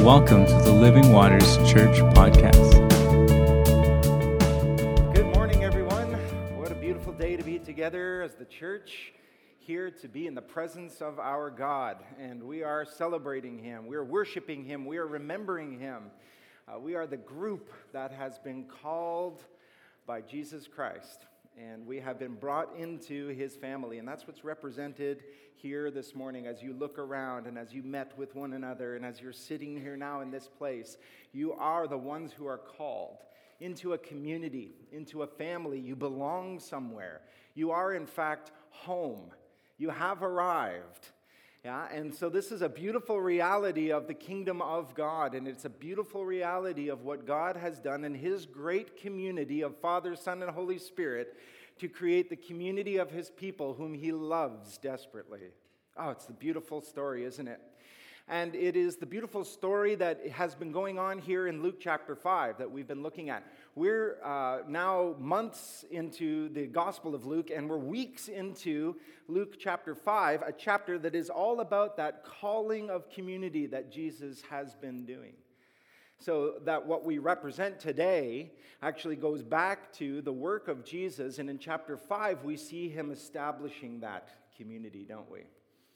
Welcome to the Living Waters Church podcast. Good morning, everyone. What a beautiful day to be together as the church, here to be in the presence of our God. And we are celebrating Him. We are worshiping Him. We are remembering Him. We are the group that has been called by Jesus Christ. And we have been brought into His family. And that's what's represented here this morning as you look around and as you met with one another and as you're sitting here now in this place. You are the ones who are called into a community, into a family. You belong somewhere. You are, in fact, home. You have arrived. Yeah, and so this is a beautiful reality of the kingdom of God, and it's a beautiful reality of what God has done in His great community of Father, Son, and Holy Spirit to create the community of His people whom He loves desperately. Oh, it's a beautiful story, isn't it? And it is the beautiful story that has been going on here in Luke chapter 5 that we've been looking at. We're now months into the Gospel of Luke, and we're weeks into Luke chapter 5, a chapter that is all about that calling of community that Jesus has been doing. So that what we represent today actually goes back to the work of Jesus, and in chapter 5 we see Him establishing that community, don't we?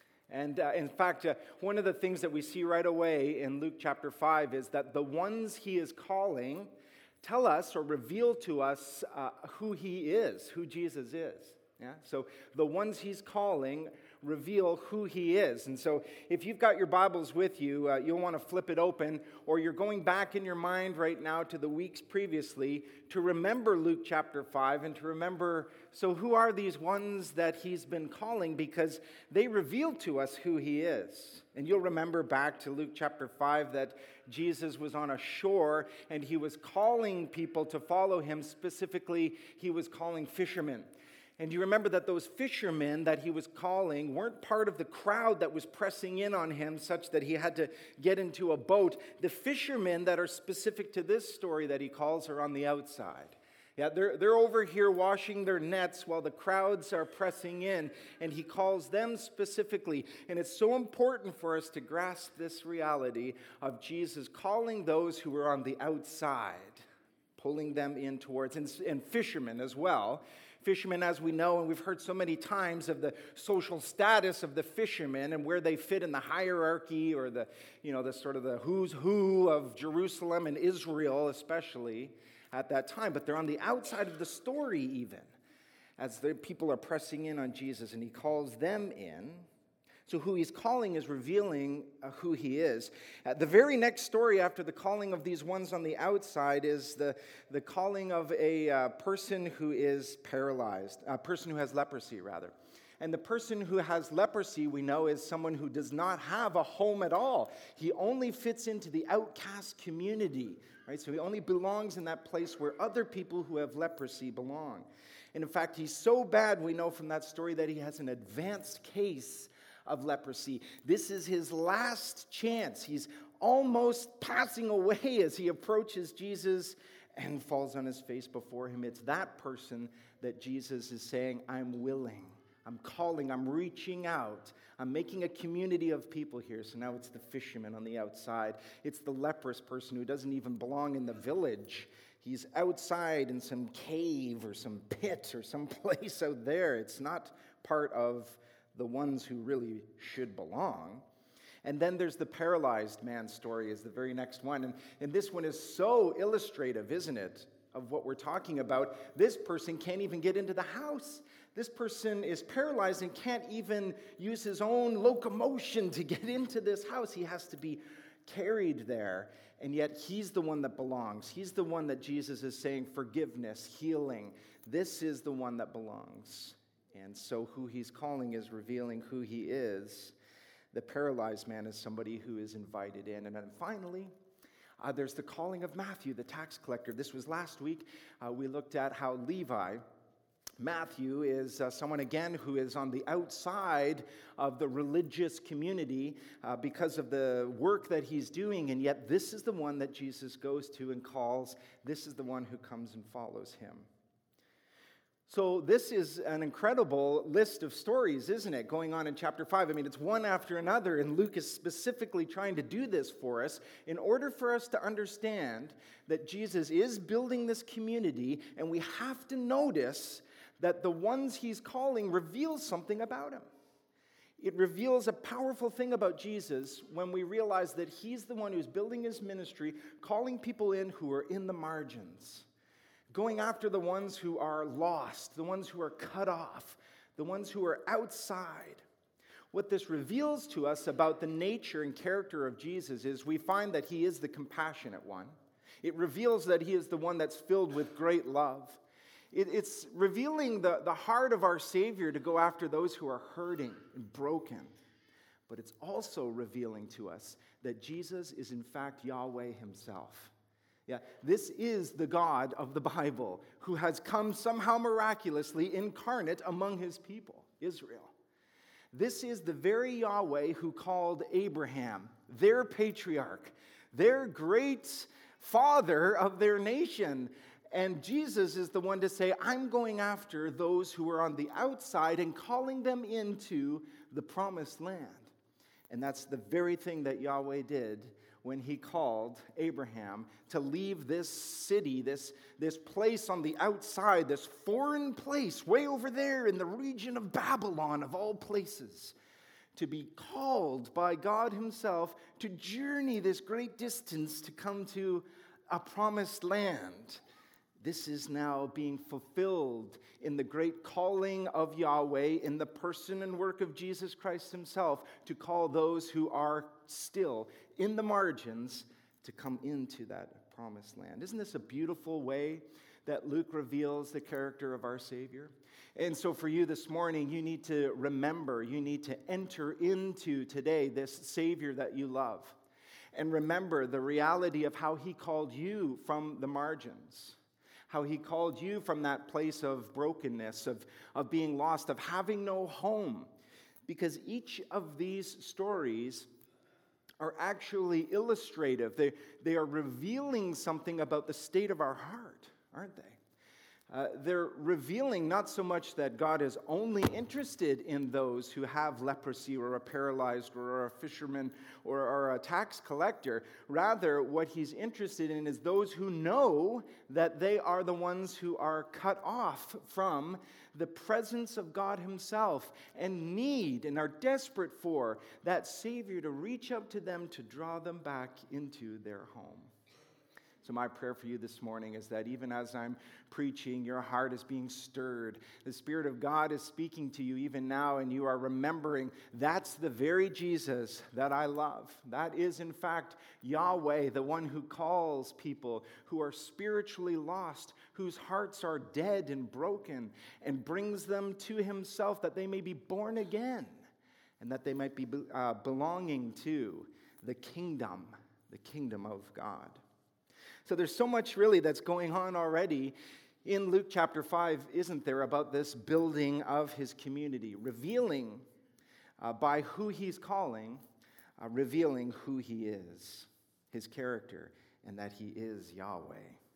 And in fact, one of the things that we see right away in Luke chapter 5 is that the ones He is calling tell us or reveal to us who He is, who Jesus is. Yeah? So the ones He's calling reveal who He is. And so if you've got your Bibles with you, you'll want to flip it open, or you're going back in your mind right now to the weeks previously to remember Luke chapter 5 and to remember, so who are these ones that He's been calling? Because they reveal to us who He is. And you'll remember back to Luke chapter 5 that Jesus was on a shore and He was calling people to follow Him. Specifically, He was calling fishermen. And you remember that those fishermen that He was calling weren't part of the crowd that was pressing in on Him such that He had to get into a boat. The fishermen that are specific to this story that He calls are on the outside. Yeah, they're over here washing their nets while the crowds are pressing in, and He calls them specifically. And it's so important for us to grasp this reality of Jesus calling those who are on the outside, pulling them in towards, and fishermen as well. Fishermen, as we know, and we've heard so many times of the social status of the fishermen and where they fit in the hierarchy or the sort of the who's who of Jerusalem and Israel, especially at that time. But they're on the outside of the story even as the people are pressing in on Jesus, and He calls them in. So who He's calling is revealing who He is. The very next story after the calling of these ones on the outside is the calling of a person who is paralyzed, a person who has leprosy, rather. And the person who has leprosy, we know, is someone who does not have a home at all. He only fits into the outcast community, right? So he only belongs in that place where other people who have leprosy belong. And in fact, he's so bad, we know from that story, that he has an advanced case of leprosy. This is his last chance. He's almost passing away as he approaches Jesus and falls on his face before Him. It's that person that Jesus is saying, I'm willing, I'm calling, I'm reaching out, I'm making a community of people here. So now it's the fisherman on the outside. It's the leprous person who doesn't even belong in the village. He's outside in some cave or some pit or some place out there. It's not part of the ones who really should belong. And then there's the paralyzed man story is the very next one. And this one is so illustrative, isn't it, of what we're talking about. This person can't even get into the house. This person is paralyzed and can't even use his own locomotion to get into this house. He has to be carried there. And yet He's the one that belongs. He's the one that Jesus is saying forgiveness, healing. This is the one that belongs. And so who He's calling is revealing who He is. The paralyzed man is somebody who is invited in. And then finally, there's the calling of Matthew, the tax collector. This was last week. We looked at how Levi, Matthew, is someone, again, who is on the outside of the religious community because of the work that he's doing. And yet this is the one that Jesus goes to and calls. This is the one who comes and follows Him. So this is an incredible list of stories, isn't it, going on in chapter 5? I mean, it's one after another, and Luke is specifically trying to do this for us in order for us to understand that Jesus is building this community, and we have to notice that the ones he's calling reveal something about him. It reveals a powerful thing about Jesus when we realize that he's the one who's building his ministry, calling people in who are in the margins, going after the ones who are lost, the ones who are cut off, the ones who are outside. What this reveals to us about the nature and character of Jesus is we find that he is the compassionate one. It reveals that he is the one that's filled with great love. It's revealing the heart of our Savior to go after those who are hurting and broken. But it's also revealing to us that Jesus is in fact Yahweh himself. Yeah, this is the God of the Bible who has come somehow miraculously incarnate among his people, Israel. This is the very Yahweh who called Abraham, their patriarch, their great father of their nation. And Jesus is the one to say, I'm going after those who are on the outside and calling them into the promised land. And that's the very thing that Yahweh did when he called Abraham to leave this city, this place on the outside, this foreign place way over there in the region of Babylon, of all places, to be called by God himself to journey this great distance to come to a promised land. This is now being fulfilled in the great calling of Yahweh in the person and work of Jesus Christ himself to call those who are still in the margins to come into that promised land. Isn't this a beautiful way that Luke reveals the character of our Savior? And so for you this morning, you need to remember, you need to enter into today this Savior that you love. And remember the reality of how he called you from the margins. How he called you from that place of brokenness, of being lost, of having no home. Because each of these stories are actually illustrative. They are revealing something about the state of our heart, aren't they? They're revealing not so much that God is only interested in those who have leprosy or are paralyzed or are a fisherman or are a tax collector. Rather, what he's interested in is those who know that they are the ones who are cut off from the presence of God himself and need and are desperate for that Savior to reach up to them to draw them back into their home. So my prayer for you this morning is that even as I'm preaching, your heart is being stirred. The Spirit of God is speaking to you even now, and you are remembering that's the very Jesus that I love. That is, in fact, Yahweh, the one who calls people who are spiritually lost, whose hearts are dead and broken, and brings them to himself that they may be born again, and that they might be belonging to the kingdom of God. So there's so much really that's going on already in Luke chapter 5, isn't there, about this building of his community, revealing by who he's calling, revealing who he is, his character, and that he is Yahweh.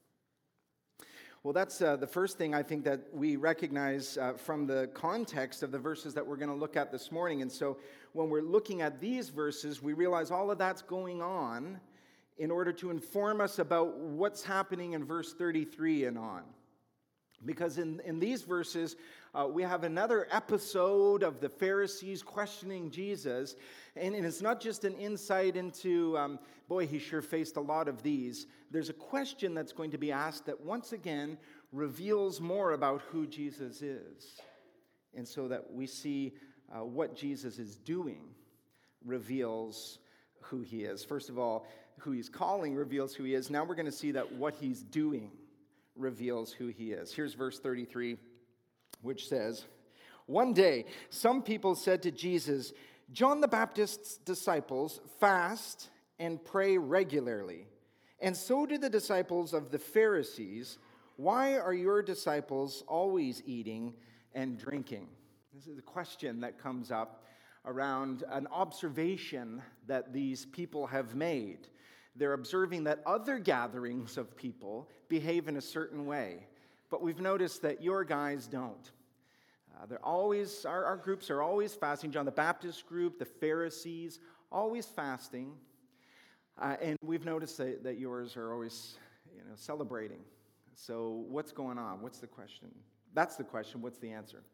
Well, that's the first thing I think that we recognize from the context of the verses that we're going to look at this morning. And so when we're looking at these verses, we realize all of that's going on in order to inform us about what's happening in verse 33 and on. Because in these verses, we have another episode of the Pharisees questioning Jesus. And it's not just an insight into, boy, he sure faced a lot of these. There's a question that's going to be asked that once again reveals more about who Jesus is. And so that we see what Jesus is doing reveals who he is. First of all, who he's calling reveals who he is. Now we're going to see that what he's doing reveals who he is. Here's verse 33, which says, "One day, some people said to Jesus, 'John the Baptist's disciples fast and pray regularly, and so do the disciples of the Pharisees. Why are your disciples always eating and drinking?'" This is a question that comes up around an observation that these people have made. They're observing that other gatherings of people behave in a certain way. but we've noticed that your guys don't. Our groups are always fasting. John the Baptist group, the Pharisees, always fasting. And we've noticed that yours are always, celebrating. So what's going on? What's the question? That's the question. What's the answer?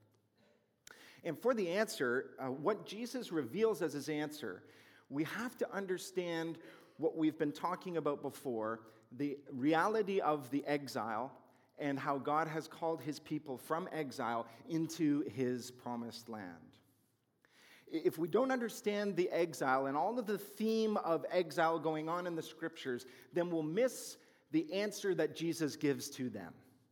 And for the answer, what Jesus reveals as his answer, we have to understand what we've been talking about before, the reality of the exile and how God has called his people from exile into his promised land. If we don't understand the exile and all of the theme of exile going on in the scriptures, then we'll miss the answer that Jesus gives to them.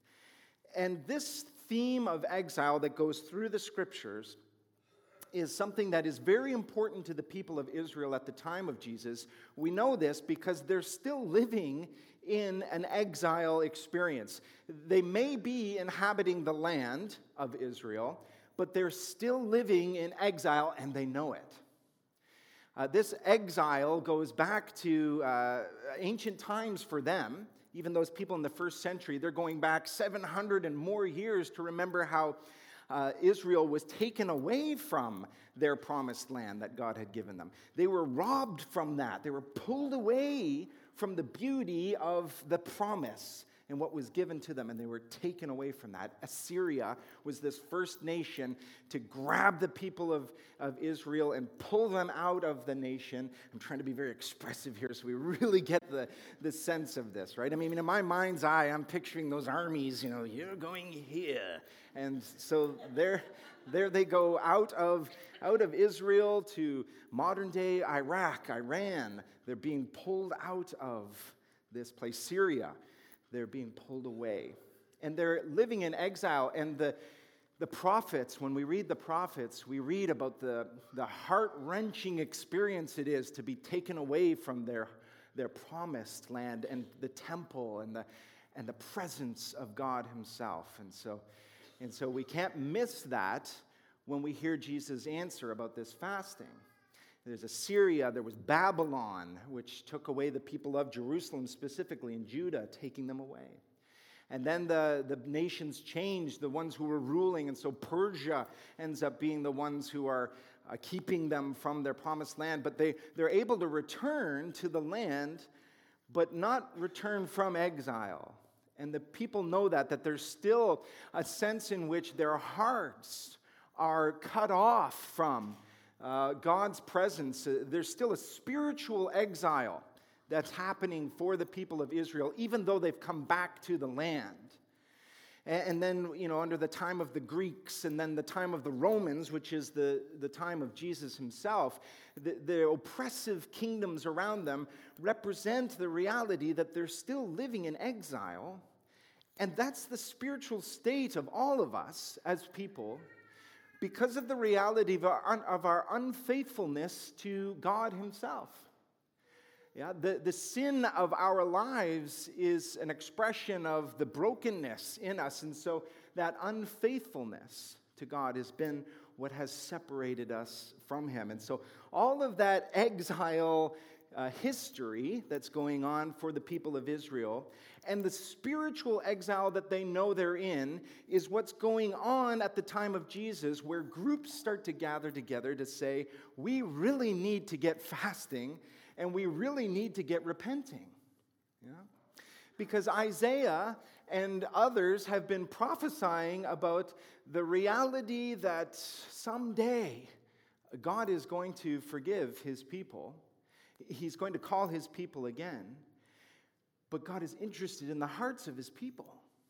And this theme of exile that goes through the scriptures is something that is very important to the people of Israel at the time of Jesus. We know this because they're still living in an exile experience. They may be inhabiting the land of Israel, but they're still living in exile and they know it. This exile goes back to ancient times for them. Even those people in the first century, they're going back 700 and more years to remember how Israel was taken away from their promised land that God had given them. They were robbed from that. They were pulled away from the beauty of the promise and what was given to them, and they were taken away from that. Assyria was this first nation to grab the people of Israel and pull them out of the nation. I'm trying to be very expressive here so we really get the sense of this, right? I mean, in my mind's eye, I'm picturing those armies, you're going here. And so there they go out of Israel to modern-day Iraq, Iran. They're being pulled out of this place, Syria. They're being pulled away. And they're living in exile. And the prophets, when we read the prophets, we read about the heart-wrenching experience it is to be taken away from their promised land and the temple and the presence of God himself. And so we can't miss that when we hear Jesus' answer about this fasting. There's Assyria, there was Babylon, which took away the people of Jerusalem, specifically in Judah, taking them away. And then the nations changed, the ones who were ruling, and so Persia ends up being the ones who are keeping them from their promised land. But they're able to return to the land, but not return from exile. And the people know that there's still a sense in which their hearts are cut off from God's presence. There's still a spiritual exile that's happening for the people of Israel, even though they've come back to the land. And then, under the time of the Greeks and then the time of the Romans, which is the time of Jesus himself, the oppressive kingdoms around them represent the reality that they're still living in exile. And that's the spiritual state of all of us as people, because of the reality of our unfaithfulness to God himself. Yeah, the sin of our lives is an expression of the brokenness in us, and so that unfaithfulness to God has been what has separated us from him. And so all of that exile history that's going on for the people of Israel and the spiritual exile that they know they're in is what's going on at the time of Jesus, where groups start to gather together to say, we really need to get fasting and we really need to get repenting. Yeah? Because Isaiah and others have been prophesying about the reality that someday God is going to forgive his people. He's going to call his people again. But God is interested in the hearts of his people.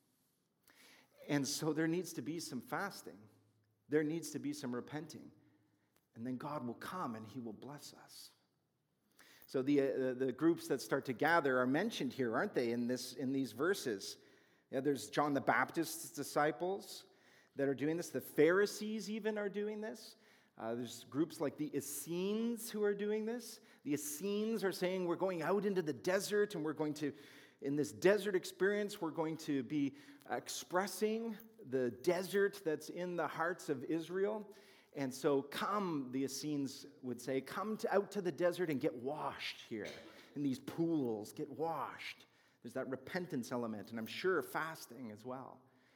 And so there needs to be some fasting. There needs to be some repenting. And then God will come and he will bless us. So the groups that start to gather are mentioned here, aren't they, in these verses? Yeah, there's John the Baptist's disciples that are doing this. The Pharisees even are doing this. There's groups like the Essenes who are doing this. The Essenes are saying we're going out into the desert and we're going to, in this desert experience, we're going to be expressing the desert that's in the hearts of Israel. And so come, the Essenes would say, come out to the desert and get washed here in these pools, get washed. There's that repentance element, and I'm sure fasting as well.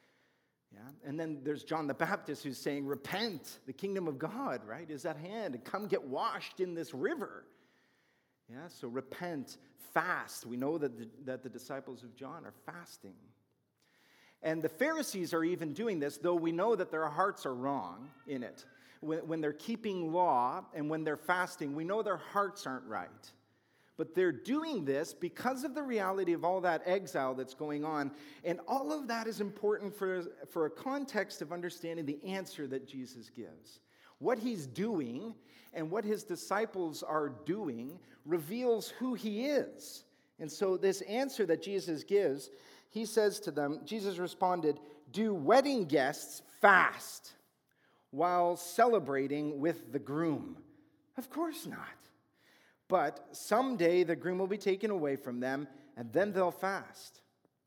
Yeah? And then there's John the Baptist who's saying, repent, the kingdom of God, right, is at hand, and come get washed in this river. Yeah, so repent, fast. We know that the disciples of John are fasting. And the Pharisees are even doing this, though we know that their hearts are wrong in it. When they're keeping law and when they're fasting, we know their hearts aren't right. But they're doing this because of the reality of all that exile that's going on. And all of that is important for a context of understanding the answer that Jesus gives. What he's doing and what his disciples are doing reveals who he is. And so this answer that Jesus gives, he says to them, Jesus responded, do wedding guests fast while celebrating with the groom? Of course not. But someday the groom will be taken away from them, and then they'll fast.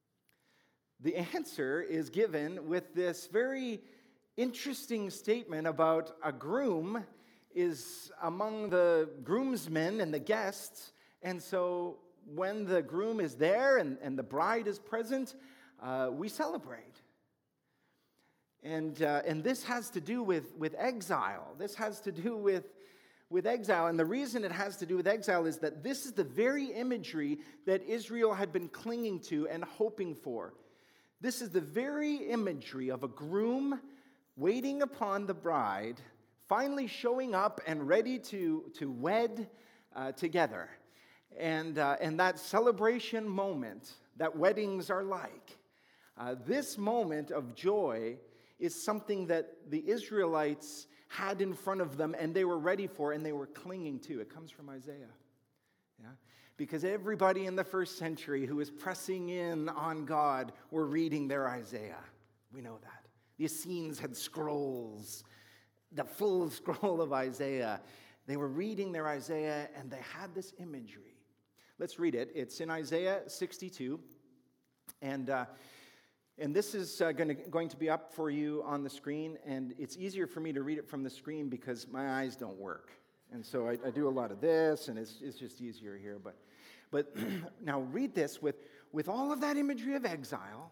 The answer is given with this very interesting statement about a groom is among the groomsmen and the guests, and so when the groom is there and the bride is present, we celebrate. And this has to do with exile. This has to do with exile. And the reason it has to do with exile is that this is the very imagery that Israel had been clinging to and hoping for. This is the very imagery of a groom waiting upon the bride, finally showing up and ready to wed together. And that celebration moment that weddings are like, this moment of joy is something that the Israelites had in front of them and they were ready for and they were clinging to. It comes from Isaiah. Yeah? Because everybody in the first century who was pressing in on God were reading their Isaiah. We know that. The Essenes had scrolls, the full scroll of Isaiah. They were reading their Isaiah and they had this imagery. Let's read it. It's in Isaiah 62. And this is going to be up for you on the screen. And it's easier for me to read it from the screen because my eyes don't work. And so I do a lot of this, and it's just easier here. But now read this with all of that imagery of exile.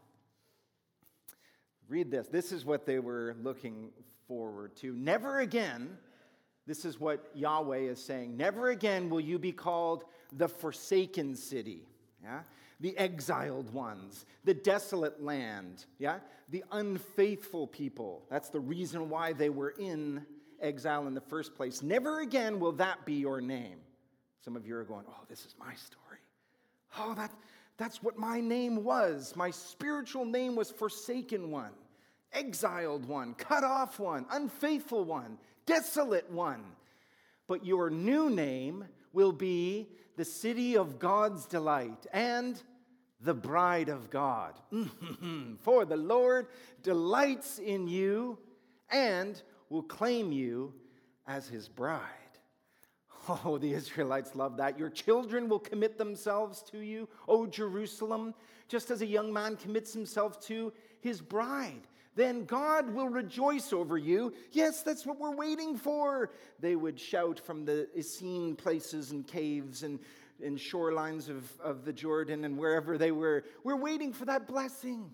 Read this. This is what they were looking forward to. Never again, this is what Yahweh is saying, never again will you be called the forsaken city, yeah? The exiled ones, the desolate land, yeah? The unfaithful people. That's the reason why they were in exile in the first place. Never again will that be your name. Some of you are going, oh, this is my story. Oh, that's what my name was. My spiritual name was forsaken one, exiled one, cut off one, unfaithful one, desolate one. But your new name will be the city of God's delight and the bride of God. For the Lord delights in you and will claim you as his bride. Oh, the Israelites love that. Your children will commit themselves to you, O Jerusalem, just as a young man commits himself to his bride. Then God will rejoice over you. Yes, that's what we're waiting for. They would shout from the Essene places and caves and shorelines of the Jordan and wherever they were. We're waiting for that blessing.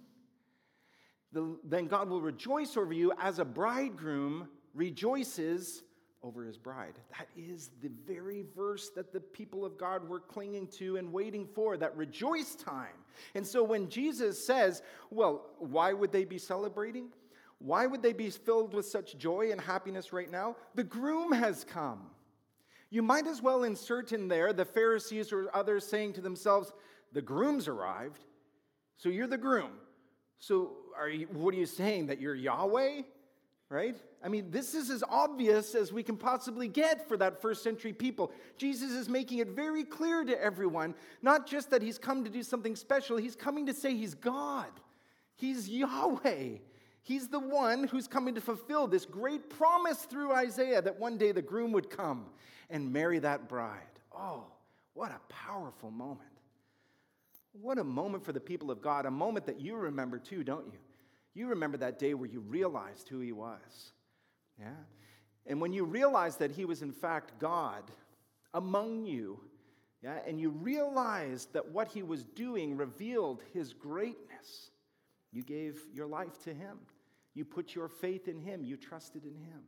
Then God will rejoice over you as a bridegroom rejoices over his bride. That is the very verse that the people of God were clinging to and waiting for, that rejoice time. And so when Jesus says, well, why would they be celebrating? Why would they be filled with such joy and happiness right now? The groom has come. You might as well insert in there the Pharisees or others saying to themselves, the groom's arrived, so you're the groom. So what are you saying, that you're Yahweh? Right? I mean, this is as obvious as we can possibly get for that first century people. Jesus is making it very clear to everyone, not just that he's come to do something special, he's coming to say he's God. He's Yahweh. He's the one who's coming to fulfill this great promise through Isaiah that one day the groom would come and marry that bride. Oh, what a powerful moment. What a moment for the people of God, a moment that you remember too, don't you? You remember that day where you realized who he was. Yeah? And when you realized that he was in fact God among you, yeah, and you realized that what he was doing revealed his greatness, you gave your life to him. You put your faith in him. You trusted in him.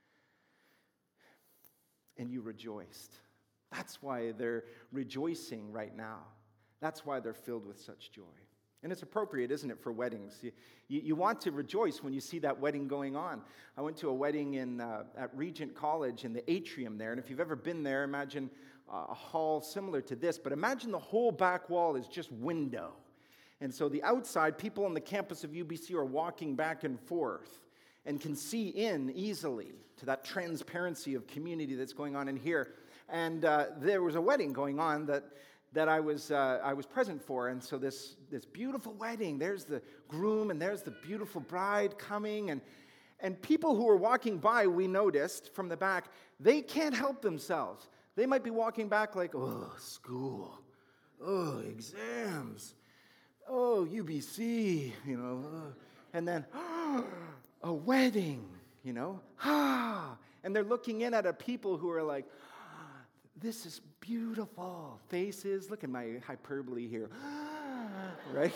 And you rejoiced. That's why they're rejoicing right now. That's why they're filled with such joy. And it's appropriate, isn't it, for weddings? You want to rejoice when you see that wedding going on. I went to a wedding at Regent College in the atrium there, and if you've ever been there, imagine a hall similar to this, but imagine the whole back wall is just window. And so the outside, people on the campus of UBC are walking back and forth and can see in easily to that transparency of community that's going on in here. And there was a wedding going on that I was present for, and so this beautiful wedding, there's the groom and there's the beautiful bride coming, and people who were walking by, we noticed from the back, they can't help themselves. They might be walking back like, oh, school, oh, exams, oh, UBC, and then, a wedding, and they're looking in at people who are like, this is beautiful. Faces, look at my hyperbole here, right?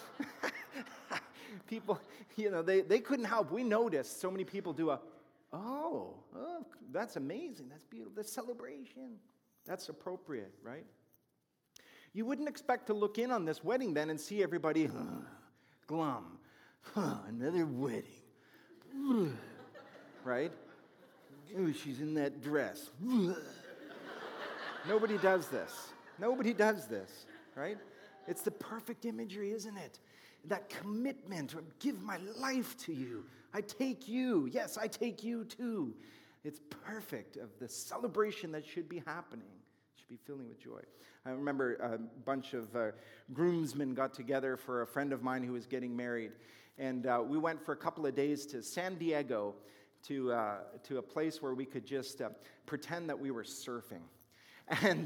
People, they couldn't help. We noticed so many people do oh, that's amazing. That's beautiful. That's celebration. That's appropriate, right? You wouldn't expect to look in on this wedding then and see everybody glum. Another wedding. Right? Oh, she's in that dress. Nobody does this. Nobody does this, right? It's the perfect imagery, isn't it? That commitment to give my life to you. I take you. Yes, I take you too. It's perfect of the celebration that should be happening. It should be filling with joy. I remember a bunch of groomsmen got together for a friend of mine who was getting married. And we went for a couple of days to San Diego to a place where we could just pretend that we were surfing. And,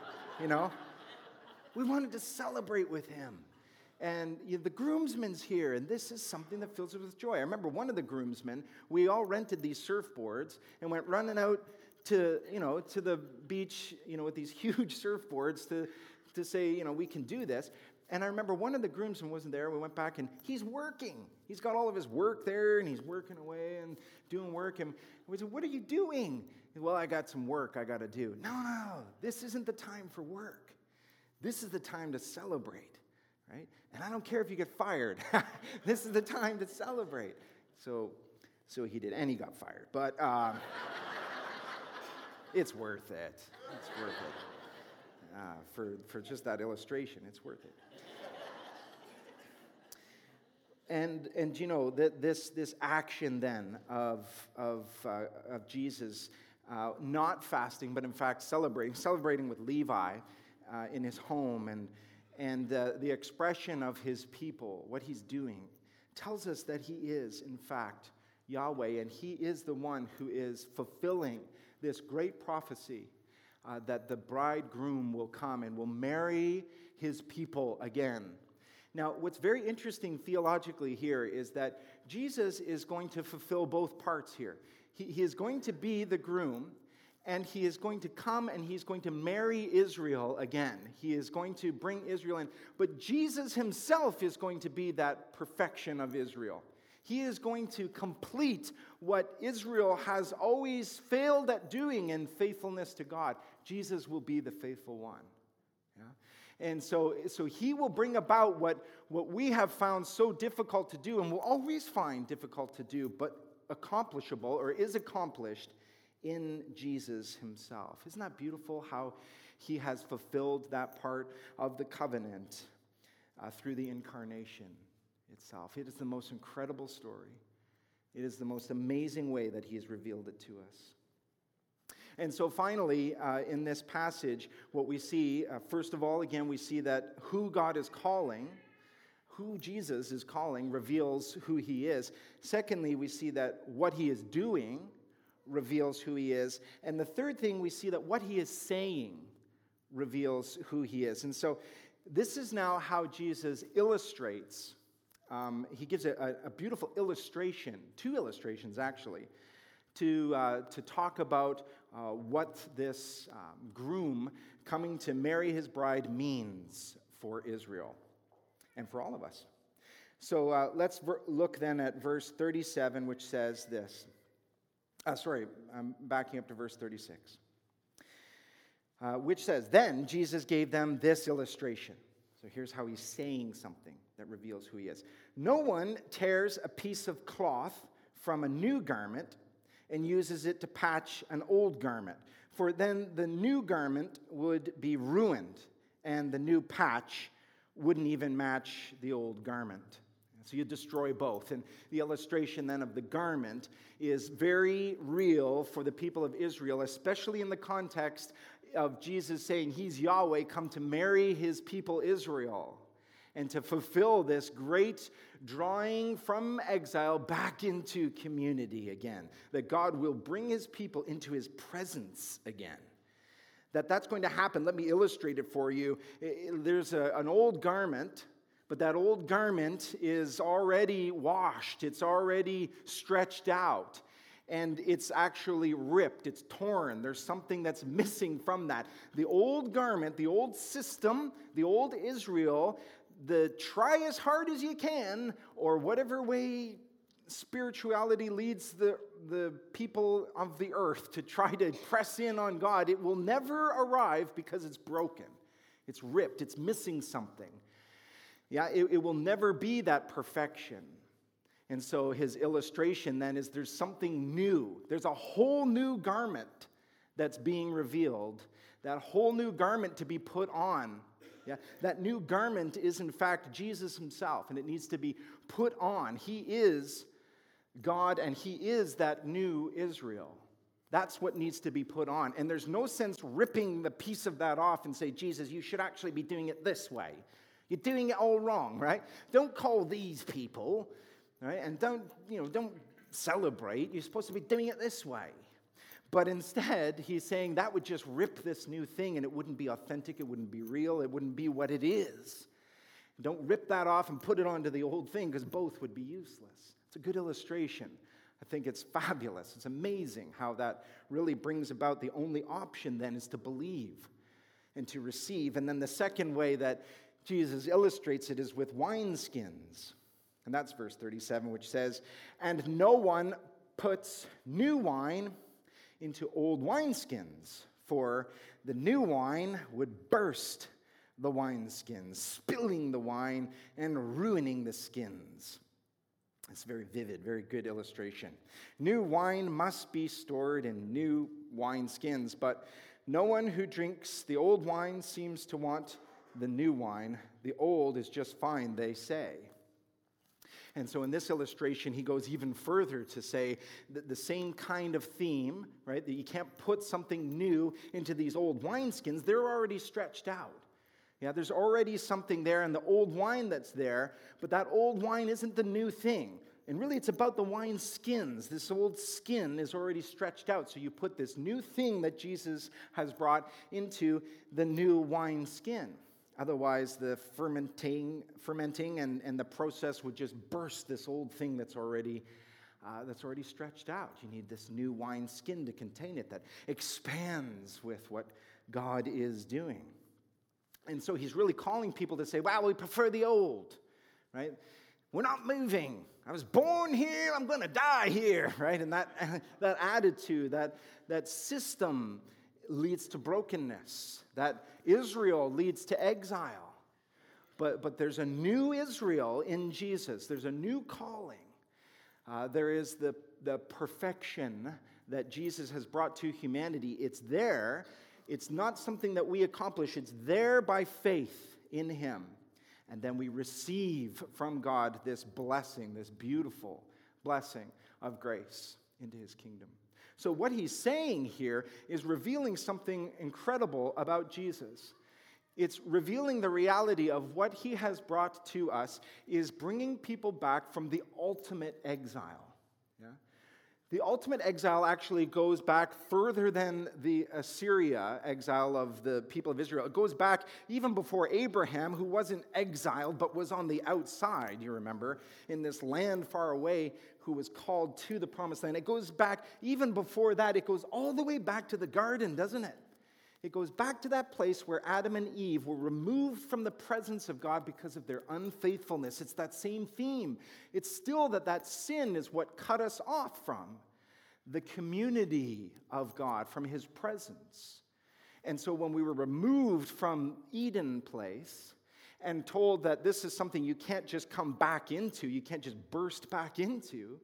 we wanted to celebrate with him. And the groomsmen's here, and this is something that fills us with joy. I remember one of the groomsmen, we all rented these surfboards and went running out to the beach, with these huge surfboards to say, we can do this. And I remember one of the groomsmen wasn't there. We went back, and he's working. He's got all of his work there, and he's working away and doing work. And we said, what are you doing? Well, I got some work I got to do. No, this isn't the time for work. This is the time to celebrate, right? And I don't care if you get fired. This is the time to celebrate. So he did, and he got fired. But it's worth it. It's worth it. For just that illustration, it's worth it. And this action then of Jesus not fasting, but in fact celebrating with Levi in his home, and the expression of his people, what he's doing, tells us that he is, in fact, Yahweh, and he is the one who is fulfilling this great prophecy that the bridegroom will come and will marry his people again. Now, what's very interesting theologically here is that Jesus is going to fulfill both parts here. He is going to be the groom, and he is going to come and he's going to marry Israel again. He is going to bring Israel in. But Jesus himself is going to be that perfection of Israel. He is going to complete what Israel has always failed at doing in faithfulness to God. Jesus will be the faithful one. Yeah? And so he will bring about what we have found so difficult to do, and will always find difficult to do, but accomplishable, or is accomplished in Jesus himself. Isn't that beautiful how he has fulfilled that part of the covenant through the incarnation itself? It is the most incredible story. It is the most amazing way that he has revealed it to us. And so finally, in this passage, what we see, first of all, again, we see that who God is calling, who Jesus is calling, reveals who he is. Secondly, we see that what he is doing reveals who he is. And the third thing, we see that what he is saying reveals who he is. And so this is now how Jesus illustrates. He gives a beautiful illustration, two illustrations actually, to talk about what this groom coming to marry his bride means for Israel and for all of us. So let's look then at verse 37, which says this. I'm backing up to verse 36. Which says, "Then Jesus gave them this illustration." So here's how he's saying something that reveals who he is. "No one tears a piece of cloth from a new garment and uses it to patch an old garment, for then the new garment would be ruined, and the new patch wouldn't even match the old garment. So you destroy both." And the illustration then of the garment is very real for the people of Israel, especially in the context of Jesus saying he's Yahweh come to marry his people Israel and to fulfill this great drawing from exile back into community again, that God will bring his people into his presence again. That's going to happen. Let me illustrate it for you. There's an old garment, but that old garment is already washed. It's already stretched out. And it's actually ripped. It's torn. There's something that's missing from that. The old garment, the old system, the old Israel, try as hard as you can, or whatever way spirituality leads the people of the earth to try to press in on God, it will never arrive because it's broken. It's ripped. It's missing something. Yeah, it will never be that perfection. And so his illustration then is there's something new. There's a whole new garment that's being revealed. That whole new garment to be put on. Yeah, that new garment is in fact Jesus himself, and it needs to be put on. He is God, and he is that new Israel. That's what needs to be put on. And there's no sense ripping the piece of that off and say, Jesus, you should actually be doing it this way. You're doing it all wrong, right? Don't call these people, right? And don't celebrate. You're supposed to be doing it this way. But instead, he's saying that would just rip this new thing, and it wouldn't be authentic, it wouldn't be real, it wouldn't be what it is. Don't rip that off and put it onto the old thing, because both would be useless. It's a good illustration. I think it's fabulous. It's amazing how that really brings about the only option then is to believe and to receive. And then the second way that Jesus illustrates it is with wineskins. And that's verse 37, which says, "And no one puts new wine into old wineskins, for the new wine would burst the wineskins, spilling the wine and ruining the skins." It's very vivid, very good illustration. New wine must be stored in new wineskins, but no one who drinks the old wine seems to want the new wine. The old is just fine, they say. And so in this illustration, he goes even further to say that the same kind of theme, right, that you can't put something new into these old wineskins. They're already stretched out. Yeah, there's already something there in the old wine that's there, but that old wine isn't the new thing. And really, it's about the wine skins. This old skin is already stretched out, so you put this new thing that Jesus has brought into the new wine skin. Otherwise, the fermenting and the process would just burst this old thing that's already stretched out. You need this new wine skin to contain it that expands with what God is doing. And so he's really calling people to say, "Wow, we prefer the old, right? We're not moving. I was born here, I'm going to die here," right? And that attitude, that system leads to brokenness. That Israel leads to exile. But there's a new Israel in Jesus. There's a new calling. There is the perfection that Jesus has brought to humanity. It's there. It's not something that we accomplish. It's there by faith in him. And then we receive from God this blessing, this beautiful blessing of grace into his kingdom. So what he's saying here is revealing something incredible about Jesus. It's revealing the reality of what he has brought to us is bringing people back from the ultimate exile. Yeah? The ultimate exile actually goes back further than the Assyria exile of the people of Israel. It goes back even before Abraham, who wasn't exiled but was on the outside, you remember, in this land far away, who was called to the promised land. It goes back even before that. It goes all the way back to the garden, doesn't it? It goes back to that place where Adam and Eve were removed from the presence of God because of their unfaithfulness. It's that same theme. It's still that sin is what cut us off from the community of God, from his presence. And so when we were removed from Eden place and told that this is something you can't just come back into, you can't just burst back into,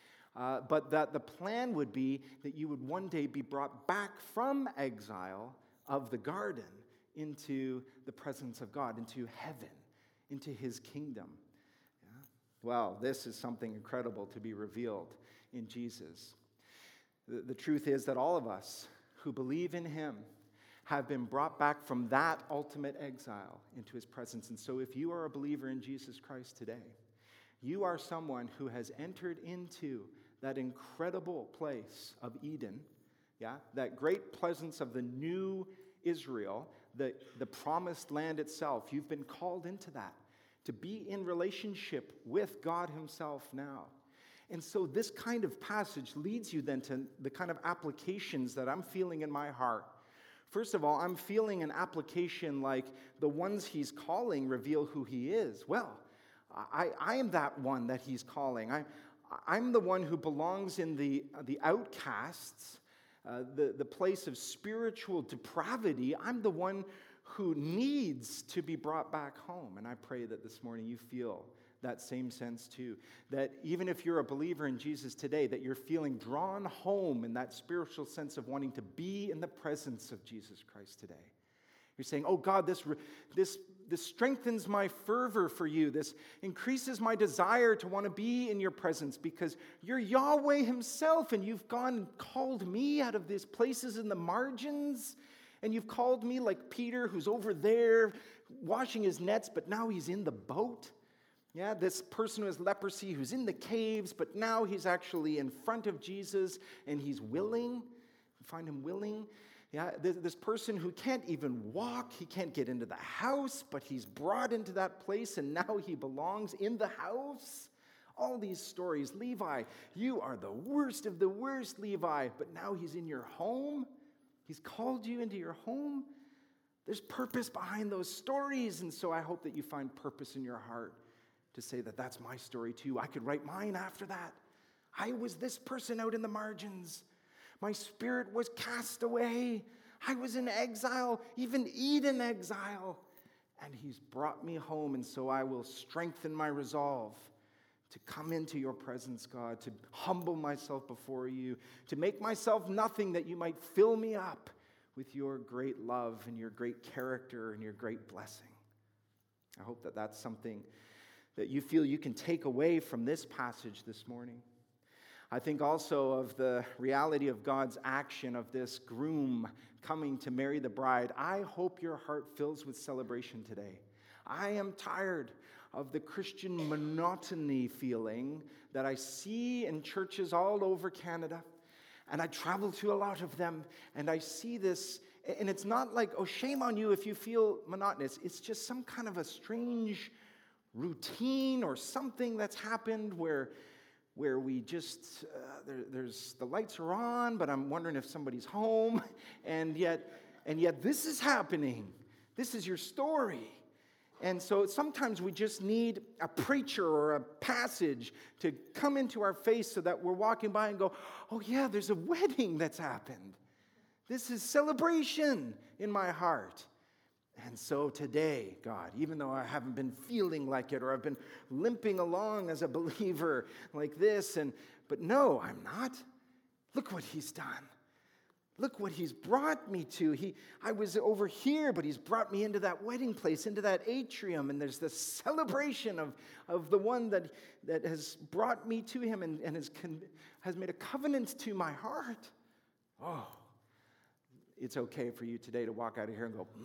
but that the plan would be that you would one day be brought back from exile of the garden into the presence of God, into heaven, into his kingdom. Yeah? Well, this is something incredible to be revealed in Jesus. The truth is that all of us who believe in him have been brought back from that ultimate exile into his presence. And so if you are a believer in Jesus Christ today, you are someone who has entered into that incredible place of Eden, that great presence of the new Israel, the promised land itself. You've been called into that, to be in relationship with God himself now. And so this kind of passage leads you then to the kind of applications that I'm feeling in my heart. First of all, I'm feeling an application like the ones he's calling reveal who he is. Well, I am that one that he's calling. I'm the one who belongs in the outcasts, the place of spiritual depravity. I'm the one who needs to be brought back home. And I pray that this morning you feel that same sense too. That even if you're a believer in Jesus today, that you're feeling drawn home in that spiritual sense of wanting to be in the presence of Jesus Christ today. You're saying, oh God, this strengthens my fervor for you. This increases my desire to want to be in your presence because you're Yahweh himself and you've gone and called me out of these places in the margins. And you've called me like Peter, who's over there washing his nets, but now he's in the boat. Yeah, this person who has leprosy, who's in the caves, but now he's actually in front of Jesus and he's willing. You find him willing. Yeah, this person who can't even walk, he can't get into the house, but he's brought into that place and now he belongs in the house. All these stories. Levi, you are the worst of the worst, Levi, but now he's in your home. He's called you into your home. There's purpose behind those stories, and so I hope that you find purpose in your heart to say that that's my story too. I could write mine after that. I was this person out in the margins. My spirit was cast away. I was in exile, even Eden exile. And he's brought me home, and so I will strengthen my resolve to come into your presence, God, to humble myself before you, to make myself nothing that you might fill me up with your great love and your great character and your great blessing. I hope that that's something that you feel you can take away from this passage this morning. I think also of the reality of God's action of this groom coming to marry the bride. I hope your heart fills with celebration today. I am tired of the Christian monotony feeling that I see in churches all over Canada. And I travel to a lot of them, and I see this, and it's not like, oh, shame on you if you feel monotonous. It's just some kind of a strange routine or something that's happened where we just, there's the lights are on, but I'm wondering if somebody's home, and yet this is happening. This is your story. And so sometimes we just need a preacher or a passage to come into our face so that we're walking by and go, oh yeah, there's a wedding that's happened. This is celebration in my heart. And so today, God, even though I haven't been feeling like it or I've been limping along as a believer like this, but no, I'm not. Look what he's done. Look what he's brought me to. I was over here, but he's brought me into that wedding place, into that atrium, and there's this celebration of the one that has brought me to him and has made a covenant to my heart. Oh, it's okay for you today to walk out of here and go,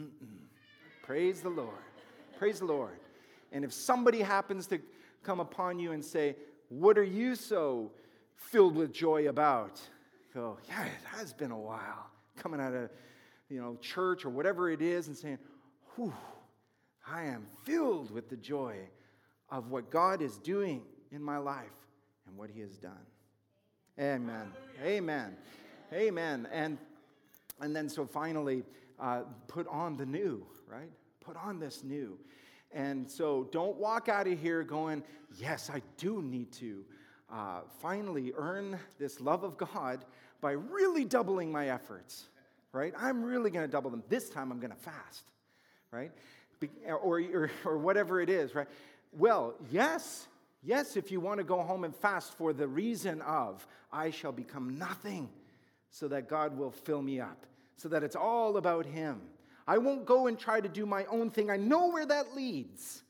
Praise the Lord. Praise the Lord. And if somebody happens to come upon you and say, what are you so filled with joy about? Go, yeah, it has been a while. Coming out of, church or whatever it is and saying, whew, I am filled with the joy of what God is doing in my life and what he has done. Amen. Amen. Amen. And And then so finally, put on the new, right? Put on this new. And so don't walk out of here going, yes, I do need to finally earn this love of God by really doubling my efforts, right? I'm really going to double them. This time I'm going to fast, right? Or whatever it is, right? Well, yes, if you want to go home and fast for the reason of, I shall become nothing so that God will fill me up, so that it's all about Him. I won't go and try to do my own thing. I know where that leads.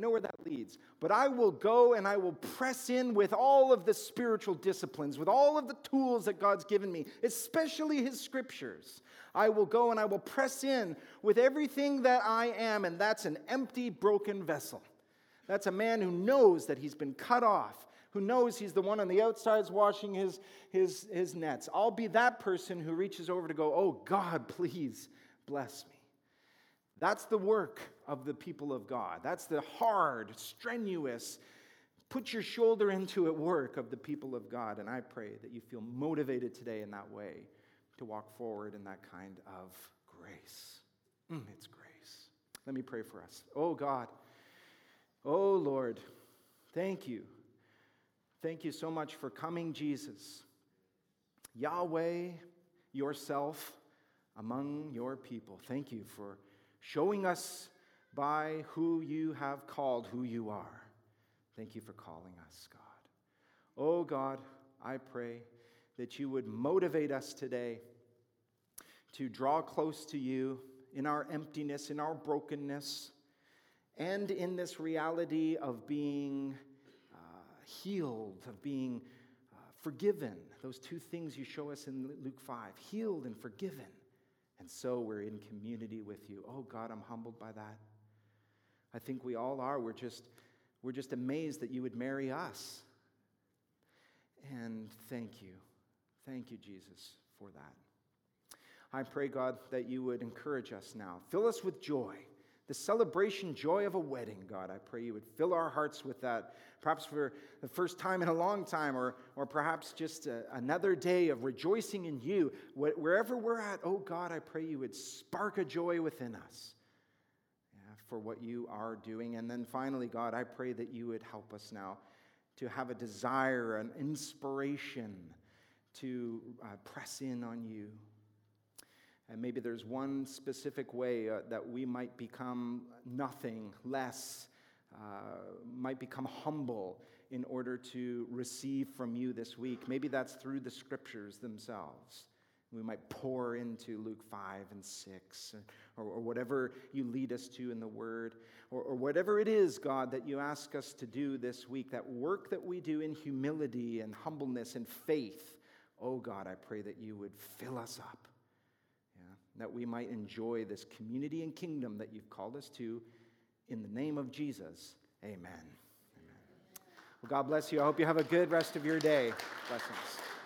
But I will go and I will press in with all of the spiritual disciplines, with all of the tools that God's given me, especially His scriptures. I will go and I will press in with everything that I am, and that's an empty, broken vessel. That's a man who knows that he's been cut off, who knows he's the one on the outside washing his nets. I'll be that person who reaches over to go, oh God, please bless me. That's the work of the people of God. That's the hard, strenuous, put your shoulder into it work of the people of God. And I pray that you feel motivated today in that way to walk forward in that kind of grace. It's grace. Let me pray for us. Oh God, oh Lord, thank you. Thank you so much for coming, Jesus. Yahweh, yourself among your people. Thank you for showing us by who you have called who you are. Thank you for calling us, God. Oh God, I pray that you would motivate us today to draw close to you in our emptiness, in our brokenness, and in this reality of being healed, of being forgiven. Those two things you show us in Luke 5, healed and forgiven. And so we're in community with you. Oh God, I'm humbled by that. I think we all are. We're just amazed that you would marry us. And thank you. Thank you, Jesus, for that. I pray, God, that you would encourage us now. Fill us with joy. The celebration joy of a wedding, God. I pray you would fill our hearts with that, perhaps for the first time in a long time, or perhaps just another day of rejoicing in you. Wherever we're at, oh God, I pray you would spark a joy within us for what you are doing. And then finally, God, I pray that you would help us now to have a desire, an inspiration to press in on you. And maybe there's one specific way that we might become nothing, less, might become humble in order to receive from you this week. Maybe that's through the scriptures themselves. We might pour into Luke 5 and 6, or whatever you lead us to in the Word, or whatever it is, God, that you ask us to do this week, that work that we do in humility and humbleness and faith. Oh God, I pray that you would fill us up. That we might enjoy this community and kingdom that you've called us to. In the name of Jesus, amen. Well, God bless you. I hope you have a good rest of your day. Blessings.